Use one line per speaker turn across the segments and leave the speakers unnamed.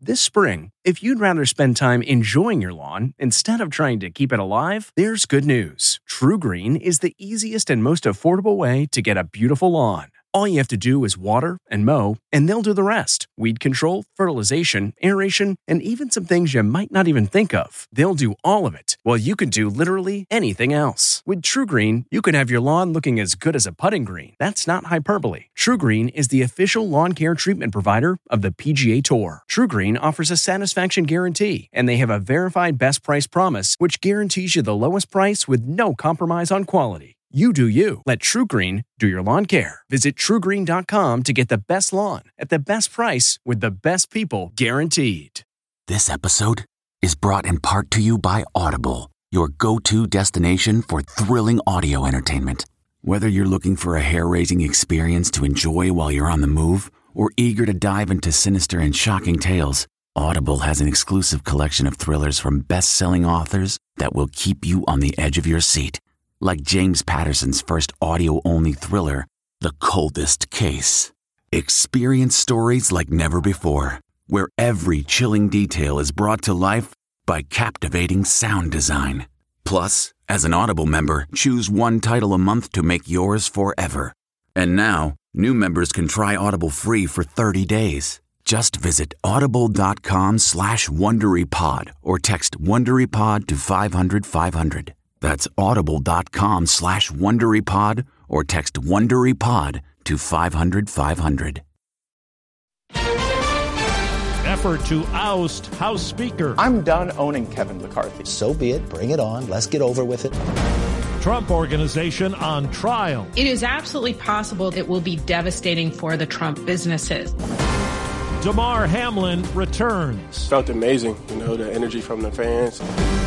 This spring, if you'd rather spend time enjoying your lawn instead of trying to keep it alive, there's good news. TruGreen is the easiest and most affordable way to get a beautiful lawn. All you have to do is water and mow, and they'll do the rest. Weed control, fertilization, aeration, and even some things you might not even think of. They'll do all of it, while you can do literally anything else. With TruGreen, you can have your lawn looking as good as a putting green. That's not hyperbole. TruGreen is the official lawn care treatment provider of the PGA Tour. TruGreen offers a satisfaction guarantee, and they have a verified best price promise, which guarantees you the lowest price with no compromise on quality. You do you. Let TruGreen do your lawn care. Visit TruGreen.com to get the best lawn at the best price with the best people guaranteed.
This episode is brought in part to you by Audible, your go-to destination for thrilling audio entertainment. Whether you're looking for a hair-raising experience to enjoy while you're on the move or eager to dive into sinister and shocking tales, Audible has an exclusive collection of thrillers from best-selling authors that will keep you on the edge of your seat. Like James Patterson's first audio-only thriller, The Coldest Case. Experience stories like never before, where every chilling detail is brought to life by captivating sound design. Plus, as an Audible member, choose one title a month to make yours forever. And now, new members can try Audible free for 30 days. Just visit audible.com/WonderyPod or text WonderyPod to 500-500. That's audible.com/WonderyPod or text WonderyPod to 500-500.
Effort to oust House Speaker.
I'm done owning Kevin McCarthy.
So be it. Bring it on. Let's get over with it.
Trump Organization on trial.
It is absolutely possible it will be devastating for the Trump businesses.
Damar Hamlin returns.
Felt amazing, the energy from the fans.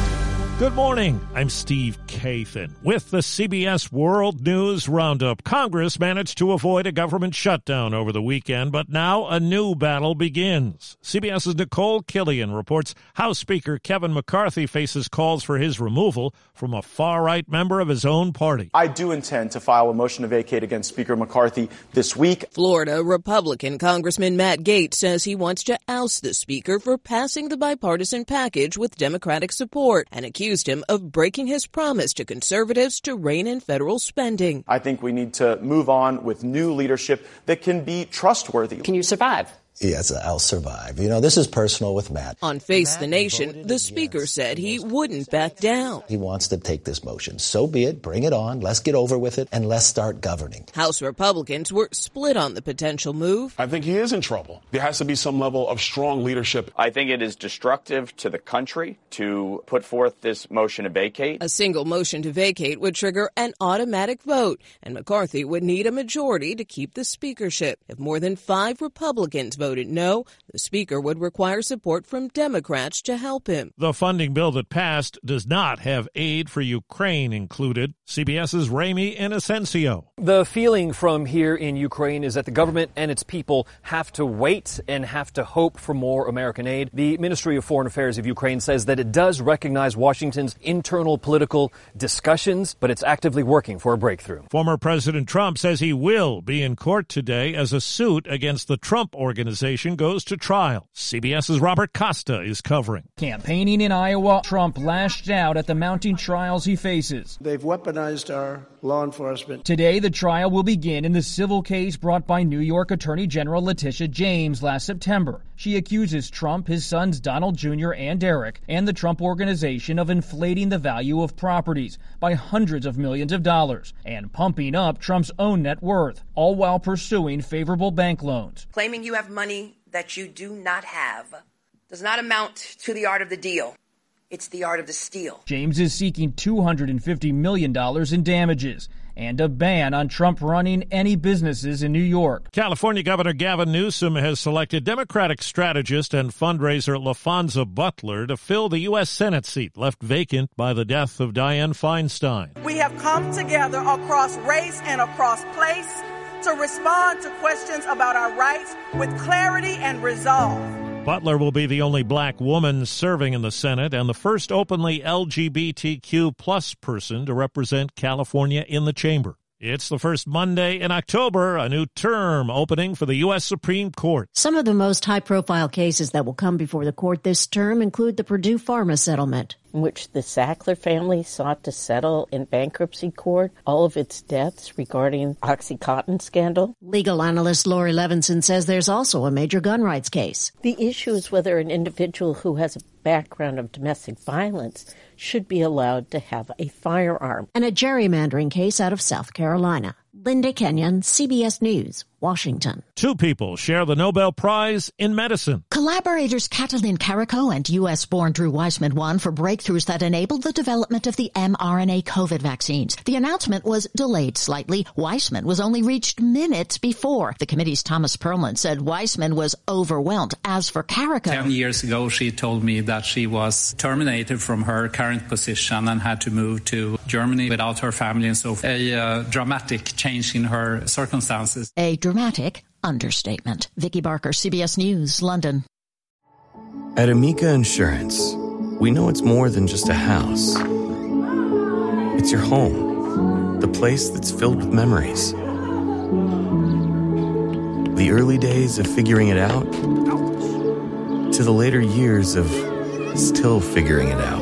Good morning. I'm Steve Kathan with the CBS World News Roundup. Congress managed to avoid a government shutdown over the weekend, but now a new battle begins. CBS's Nicole Killian reports House Speaker Kevin McCarthy faces calls for his removal from a far-right member of his own party.
I do intend to file a motion to vacate against Speaker McCarthy this week.
Florida Republican Congressman Matt Gaetz says he wants to oust the speaker for passing the bipartisan package with Democratic support and accused him of breaking his promise to conservatives to rein in federal spending.
I think we need to move on with new leadership that can be trustworthy.
Can you survive?
Yes, I'll survive. This is personal with Matt.
On Face the Nation, the speaker said he wouldn't back down.
He wants to take this motion. So be it. Bring it on. Let's get over with it, and let's start governing.
House Republicans were split on the potential move.
I think he is in trouble. There has to be some level of strong leadership.
I think it is destructive to the country to put forth this motion to vacate.
A single motion to vacate would trigger an automatic vote, and McCarthy would need a majority to keep the speakership. If more than 5 Republicans voted no, the speaker would require support from Democrats to help him.
The funding bill that passed does not have aid for Ukraine included. CBS's Ramy Inocencio.
The feeling from here in Ukraine is that the government and its people have to wait and have to hope for more American aid. The Ministry of Foreign Affairs of Ukraine says that it does recognize Washington's internal political discussions, but it's actively working for a breakthrough.
Former President Trump says he will be in court today as a suit against the Trump Organization goes to trial. CBS's Robert Costa is covering.
Campaigning in Iowa, Trump lashed out at the mounting trials he faces.
They've weaponized our law enforcement.
Today, the trial will begin in the civil case brought by New York Attorney General Letitia James last September. She accuses Trump, his sons Donald Jr. and Eric, and the Trump Organization of inflating the value of properties by hundreds of millions of dollars and pumping up Trump's own net worth, all while pursuing favorable bank loans.
Claiming you have money that you do not have does not amount to the art of the deal. It's the art of the steal.
James is seeking $250 million in damages and a ban on Trump running any businesses in New York.
California Governor Gavin Newsom has selected Democratic strategist and fundraiser LaFonza Butler to fill the U.S. Senate seat left vacant by the death of Dianne Feinstein.
We have come together across race and across place to respond to questions about our rights with clarity and resolve.
Butler will be the only black woman serving in the Senate and the first openly LGBTQ plus person to represent California in the chamber. It's the first Monday in October, a new term opening for the U.S. Supreme Court.
Some of the most high-profile cases that will come before the court this term include the Purdue Pharma settlement,
in which the Sackler family sought to settle in bankruptcy court all of its debts regarding OxyContin scandal.
Legal analyst Lori Levinson says there's also a major gun rights case.
The issue is whether an individual who has a background of domestic violence should be allowed to have a firearm.
And a gerrymandering case out of South Carolina. Linda Kenyon, CBS News, Washington.
2 people share the Nobel Prize in medicine.
Collaborators Katalin Karikó and U.S.-born Drew Weissman won for breakthroughs that enabled the development of the mRNA COVID vaccines. The announcement was delayed slightly. Weissman was only reached minutes before. The committee's Thomas Perlman said Weissman was overwhelmed. As for Karikó,
10 years ago, she told me that she was terminated from her current position and had to move to Germany without her family and so forth. A dramatic change in her circumstances.
A dramatic understatement. Vicky Barker, CBS News, London.
At Amica Insurance, we know it's more than just a house. It's your home, the place that's filled with memories. The early days of figuring it out to the later years of still figuring it out.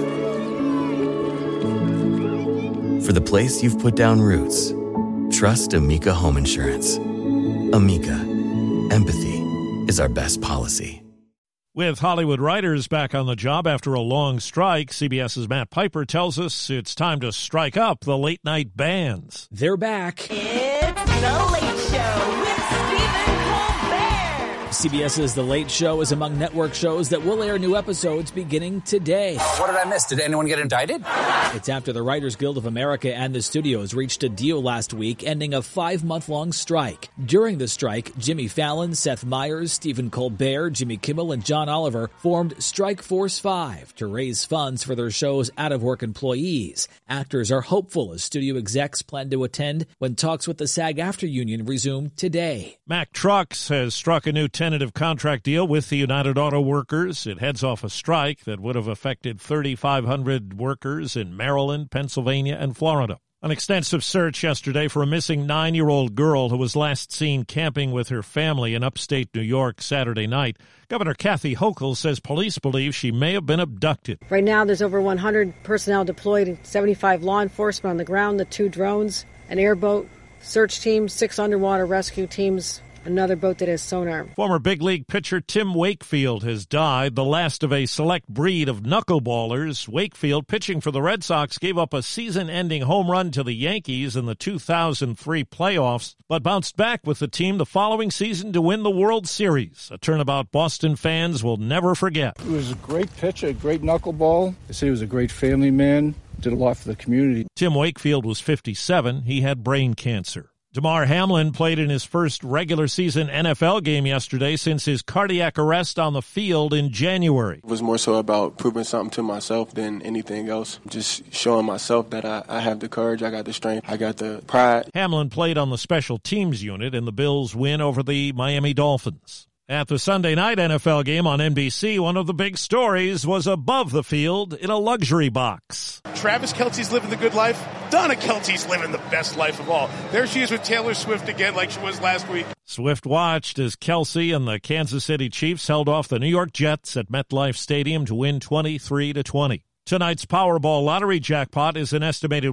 For the place you've put down roots, trust Amica Home Insurance. Amica. Empathy is our best policy.
With Hollywood writers back on the job after a long strike, CBS's Matt Piper tells us it's time to strike up the late-night bands.
They're back.
It's The Late Show with Stephen Colbert.
CBS's The Late Show is among network shows that will air new episodes beginning today.
What did I miss? Did anyone get indicted?
It's after the Writers Guild of America and the studios reached a deal last week, ending a 5-month-long strike. During the strike, Jimmy Fallon, Seth Meyers, Stephen Colbert, Jimmy Kimmel, and John Oliver formed Strike Force 5 to raise funds for their show's out-of-work employees. Actors are hopeful as studio execs plan to attend when talks with the SAG-AFTRA union resume today.
Mack Trucks has struck a new tentative contract deal with the United Auto Workers. It heads off a strike that would have affected 3,500 workers in Maryland, Pennsylvania, and Florida. An extensive search yesterday for a missing 9-year-old girl who was last seen camping with her family in upstate New York Saturday night. Governor Kathy Hochul says police believe she may have been abducted.
Right now, there's over 100 personnel deployed, 75 law enforcement on the ground, the 2 drones, an airboat, search team, 6 underwater rescue teams, another boat that has sonar.
Former big league pitcher Tim Wakefield has died, the last of a select breed of knuckleballers. Wakefield, pitching for the Red Sox, gave up a season-ending home run to the Yankees in the 2003 playoffs, but bounced back with the team the following season to win the World Series, a turnabout Boston fans will never forget.
He was a great pitcher, a great knuckleball. They say he was a great family man, did a lot for the community.
Tim Wakefield was 57. He had brain cancer. Damar Hamlin played in his first regular season NFL game yesterday since his cardiac arrest on the field in January.
It was more so about proving something to myself than anything else. Just showing myself that I have the courage, I got the strength, I got the pride.
Hamlin played on the special teams unit in the Bills' win over the Miami Dolphins. At the Sunday night NFL game on NBC, one of the big stories was above the field in a luxury box.
Travis Kelce's living the good life. Donna Kelce's living the best life of all. There she is with Taylor Swift again like she was last week.
Swift watched as Kelce and the Kansas City Chiefs held off the New York Jets at MetLife Stadium to win 23-20. Tonight's Powerball lottery jackpot is an estimated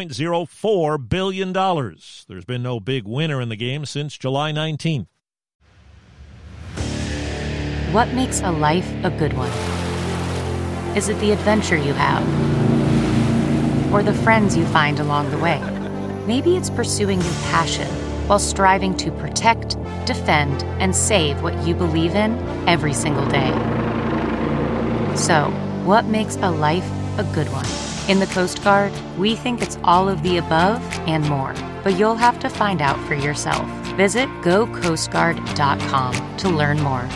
$1.04 billion. There's been no big winner in the game since July 19th.
What makes a life a good one? Is it the adventure you have? Or the friends you find along the way? Maybe it's pursuing your passion while striving to protect, defend, and save what you believe in every single day. So, what makes a life a good one? In the Coast Guard, we think it's all of the above and more, but you'll have to find out for yourself. Visit GoCoastGuard.com to learn more.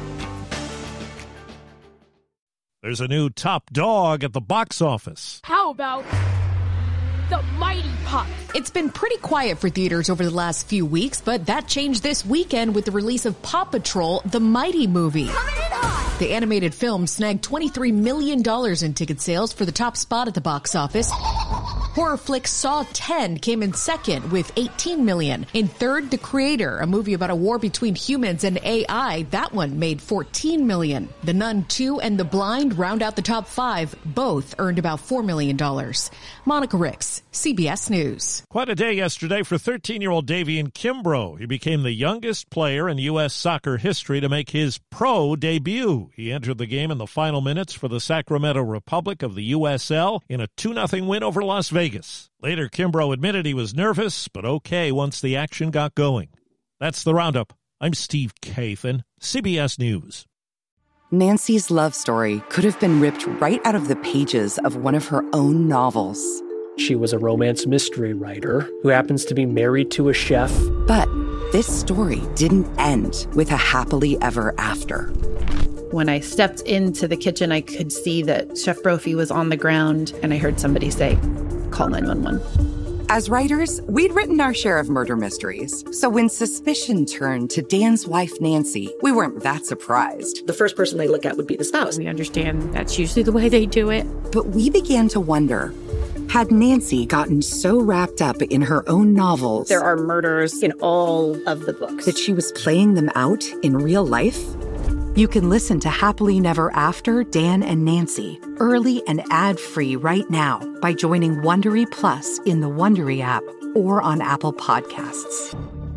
There's a new top dog at the box office.
How about The Mighty Pups?
It's been pretty quiet for theaters over the last few weeks, but that changed this weekend with the release of Paw Patrol, The Mighty Movie. The animated film snagged $23 million in ticket sales for the top spot at the box office. Horror flick Saw 10 came in second with 18 million. In third, The Creator, a movie about a war between humans and AI. That one made 14 million. The Nun 2 and The Blind round out the top 5. Both earned about $4 million. Monica Ricks, CBS News.
Quite a day yesterday for 13-year-old Davian Kimbrough. He became the youngest player in U.S. soccer history to make his pro debut. He entered the game in the final minutes for the Sacramento Republic of the USL in a 2-0 win over Las Vegas. Later, Kimbrough admitted he was nervous, but okay once the action got going. That's the Roundup. I'm Steve Kathan, CBS News.
Nancy's love story could have been ripped right out of the pages of one of her own novels.
She was a romance mystery writer who happens to be married to a chef.
But this story didn't end with a happily ever after.
When I stepped into the kitchen, I could see that Chef Brophy was on the ground, and I heard somebody say, "Call 911."
As writers, we'd written our share of murder mysteries. So when suspicion turned to Dan's wife, Nancy, we weren't that surprised.
The first person they look at would be the spouse. We understand that's usually the way they do it.
But we began to wonder, had Nancy gotten so wrapped up in her own novels...
There are murders in all of the books.
...that she was playing them out in real life? You can listen to Happily Never After, Dan and Nancy, early and ad-free right now by joining Wondery Plus in the Wondery app or on Apple Podcasts.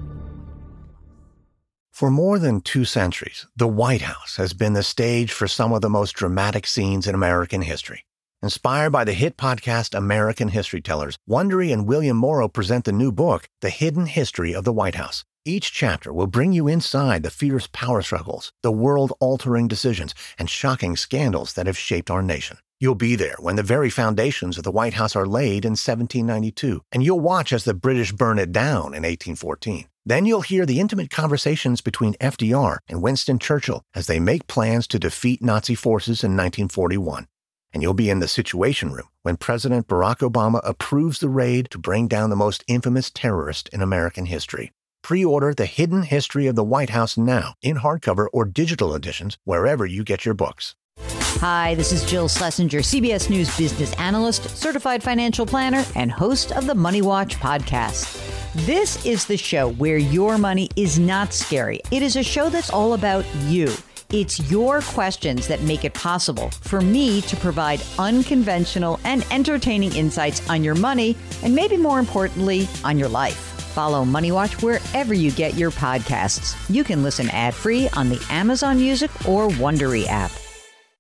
For more than 2 centuries, the White House has been the stage for some of the most dramatic scenes in American history. Inspired by the hit podcast American History Tellers, Wondery and William Morrow present the new book, The Hidden History of the White House. Each chapter will bring you inside the fierce power struggles, the world-altering decisions, and shocking scandals that have shaped our nation. You'll be there when the very foundations of the White House are laid in 1792, and you'll watch as the British burn it down in 1814. Then you'll hear the intimate conversations between FDR and Winston Churchill as they make plans to defeat Nazi forces in 1941. And you'll be in the Situation Room when President Barack Obama approves the raid to bring down the most infamous terrorist in American history. Pre-order The Hidden History of the White House now in hardcover or digital editions wherever you get your books.
Hi, this is Jill Schlesinger, CBS News business analyst, certified financial planner, and host of the Money Watch podcast. This is the show where your money is not scary. It is a show that's all about you. It's your questions that make it possible for me to provide unconventional and entertaining insights on your money, and maybe more importantly, on your life. Follow Money Watch wherever you get your podcasts. You can listen ad-free on the Amazon Music or Wondery app.